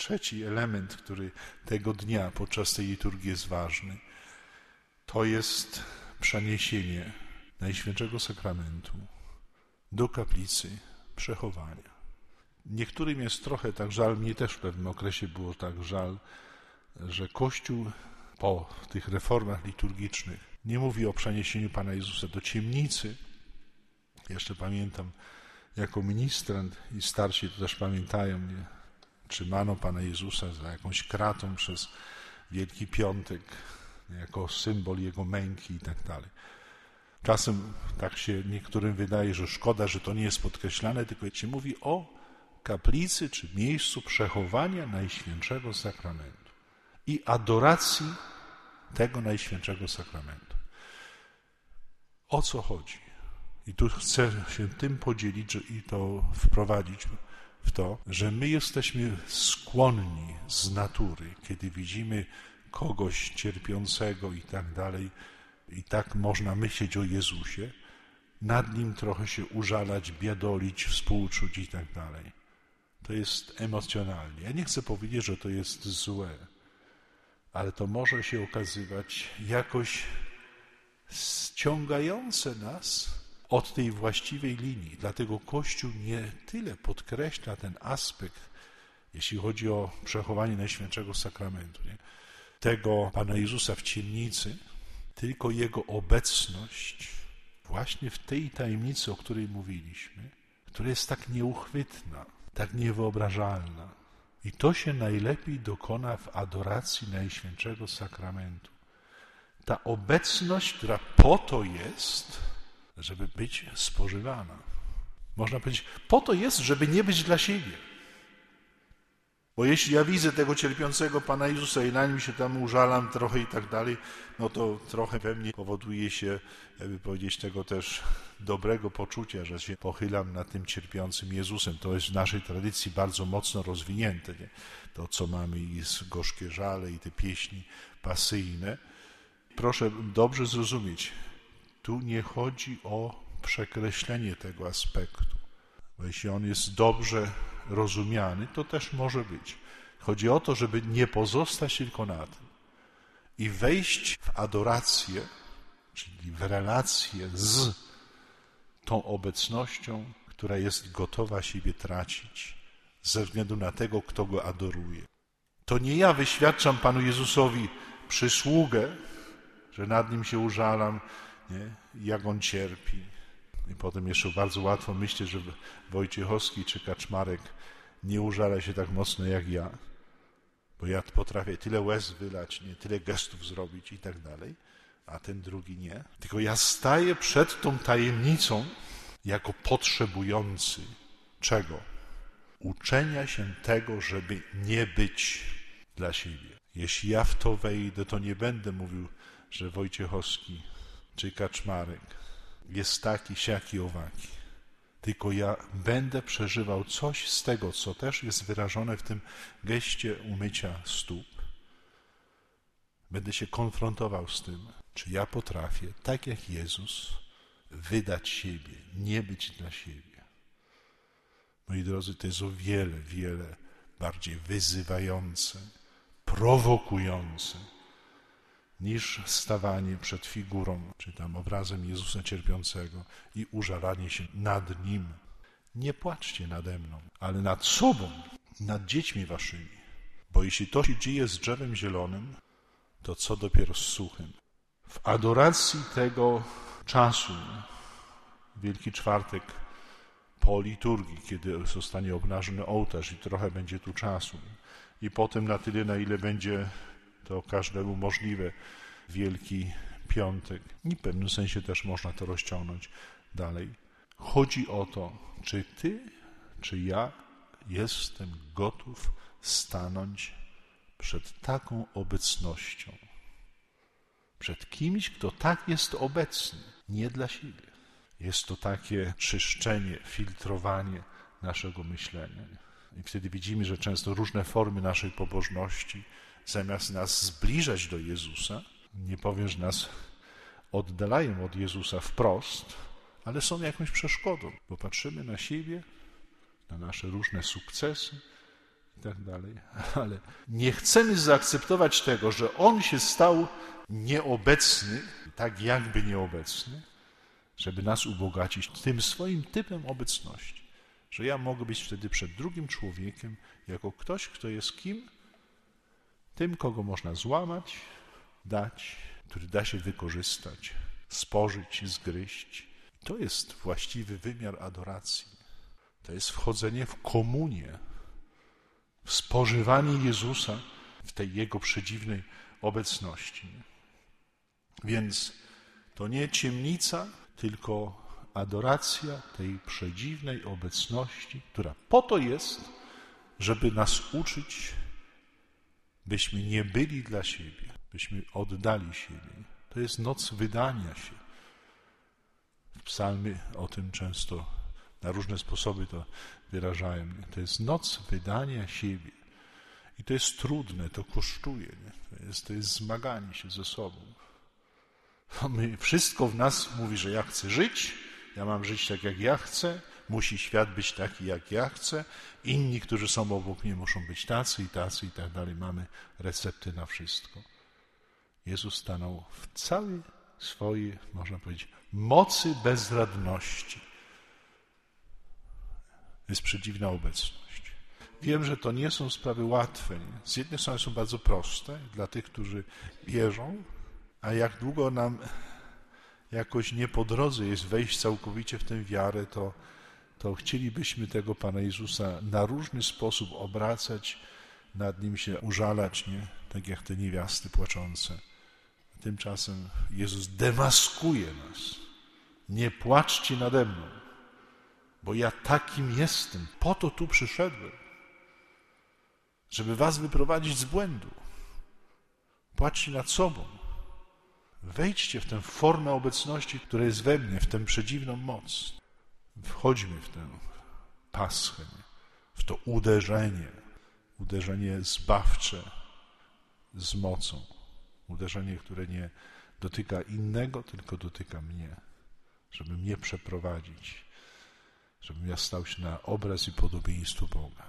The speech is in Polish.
trzeci element, który tego dnia podczas tej liturgii jest ważny, to jest przeniesienie Najświętszego Sakramentu do kaplicy przechowania. Niektórym jest trochę tak żal, mnie też w pewnym okresie było tak żal, że Kościół po tych reformach liturgicznych nie mówi o przeniesieniu Pana Jezusa do ciemnicy. Jeszcze pamiętam, jako ministrant i starsi to też pamiętają, nie? Trzymano Pana Jezusa za jakąś kratą przez Wielki Piątek, jako symbol Jego męki i tak dalej. Czasem tak się niektórym wydaje, że szkoda, że to nie jest podkreślane, tylko się mówi o kaplicy czy miejscu przechowania Najświętszego Sakramentu i adoracji tego Najświętszego Sakramentu. O co chodzi? I tu chcę się tym podzielić i to wprowadzić w to, że my jesteśmy skłonni z natury, kiedy widzimy kogoś cierpiącego i tak dalej, i tak można myśleć o Jezusie, nad Nim trochę się użalać, biadolić, współczuć i tak dalej. To jest emocjonalnie. Ja nie chcę powiedzieć, że to jest złe, ale to może się okazywać jakoś ściągające nas od tej właściwej linii. Dlatego Kościół nie tyle podkreśla ten aspekt, jeśli chodzi o przechowanie Najświętszego Sakramentu, nie? Tego Pana Jezusa w ciemnicy, tylko Jego obecność właśnie w tej tajemnicy, o której mówiliśmy, która jest tak nieuchwytna, tak niewyobrażalna. I to się najlepiej dokona w adoracji Najświętszego Sakramentu. Ta obecność, która po to jest, żeby być spożywana. Można powiedzieć, po to jest, żeby nie być dla siebie. Bo jeśli ja widzę tego cierpiącego Pana Jezusa i na Nim się tam użalam trochę i tak dalej, no to trochę we mnie powoduje się, jakby powiedzieć, tego też dobrego poczucia, że się pochylam nad tym cierpiącym Jezusem. To jest w naszej tradycji bardzo mocno rozwinięte. Nie? To, co mamy i gorzkie żale i te pieśni pasyjne. Proszę dobrze zrozumieć, tu nie chodzi o przekreślenie tego aspektu. Bo jeśli on jest dobrze rozumiany, to też może być. Chodzi o to, żeby nie pozostać tylko na tym i wejść w adorację, czyli w relację z tą obecnością, która jest gotowa siebie tracić ze względu na tego, kto go adoruje. To nie ja wyświadczam Panu Jezusowi przysługę, że nad Nim się użalam, nie? Jak On cierpi. I potem jeszcze bardzo łatwo myślę, że Wojciechowski czy Kaczmarek nie użala się tak mocno jak ja, bo ja potrafię tyle łez wylać, nie, tyle gestów zrobić i tak dalej, a ten drugi nie. Tylko ja staję przed tą tajemnicą jako potrzebujący czego? Uczenia się tego, żeby nie być dla siebie. Jeśli ja w to wejdę, to nie będę mówił, że Wojciechowski czy Kaczmarek jest taki, siaki, owaki. Tylko ja będę przeżywał coś z tego, co też jest wyrażone w tym geście umycia stóp. Będę się konfrontował z tym, czy ja potrafię, tak jak Jezus, wydać siebie, nie być dla siebie. Moi drodzy, to jest o wiele, wiele bardziej wyzywające, prowokujące, niż stawanie przed figurą, czy tam obrazem Jezusa cierpiącego i użalanie się nad Nim. Nie płaczcie nade mną, ale nad sobą, nad dziećmi waszymi. Bo jeśli to się dzieje z drzewem zielonym, to co dopiero z suchym. W adoracji tego czasu, Wielki Czwartek po liturgii, kiedy zostanie obnażony ołtarz i trochę będzie tu czasu, i potem na tyle, na ile będzie to każdemu możliwe, Wielki Piątek. I w pewnym sensie też można to rozciągnąć dalej. Chodzi o to, czy ty, czy ja jestem gotów stanąć przed taką obecnością. Przed kimś, kto tak jest obecny, nie dla siebie. Jest to takie czyszczenie, filtrowanie naszego myślenia. I wtedy widzimy, że często różne formy naszej pobożności zamiast nas zbliżać do Jezusa, nie powiem, że nas oddalają od Jezusa wprost, ale są jakąś przeszkodą, bo patrzymy na siebie, na nasze różne sukcesy i tak dalej. Ale nie chcemy zaakceptować tego, że On się stał nieobecny, tak jakby nieobecny, żeby nas ubogacić tym swoim typem obecności. Że ja mogę być wtedy przed drugim człowiekiem jako ktoś, kto jest kim? Tym, kogo można złamać, dać, który da się wykorzystać, spożyć, zgryźć. To jest właściwy wymiar adoracji. To jest wchodzenie w komunię, w spożywanie Jezusa w tej Jego przedziwnej obecności. Więc to nie ciemnica, tylko adoracja tej przedziwnej obecności, która po to jest, żeby nas uczyć, byśmy nie byli dla siebie, byśmy oddali siebie. To jest noc wydania się. W psalmie o tym często na różne sposoby to wyrażają. To jest noc wydania siebie. I to jest trudne, to kosztuje. To jest zmaganie się ze sobą. Wszystko w nas mówi, że ja chcę żyć, ja mam żyć tak, jak ja chcę, musi świat być taki, jak ja chcę, inni, którzy są obok mnie, muszą być tacy i tak dalej. Mamy recepty na wszystko. Jezus stanął w całej swojej, można powiedzieć, mocy bezradności. Jest przedziwna obecność. Wiem, że to nie są sprawy łatwe. Nie? Z jednej strony są bardzo proste dla tych, którzy wierzą, a jak długo nam jakoś nie po drodze jest wejść całkowicie w tę wiarę, to chcielibyśmy tego Pana Jezusa na różny sposób obracać, nad Nim się użalać, nie? Tak jak te niewiasty płaczące. Tymczasem Jezus demaskuje nas. Nie płaczcie nade mną, bo ja takim jestem. Po to tu przyszedłem, żeby was wyprowadzić z błędu. Płaczcie nad sobą. Wejdźcie w tę formę obecności, która jest we mnie, w tę przedziwną moc. Wchodźmy w tę paschę, w to uderzenie zbawcze z mocą. Uderzenie, które nie dotyka innego, tylko dotyka mnie, żeby mnie przeprowadzić, żebym ja stał się na obraz i podobieństwo Boga.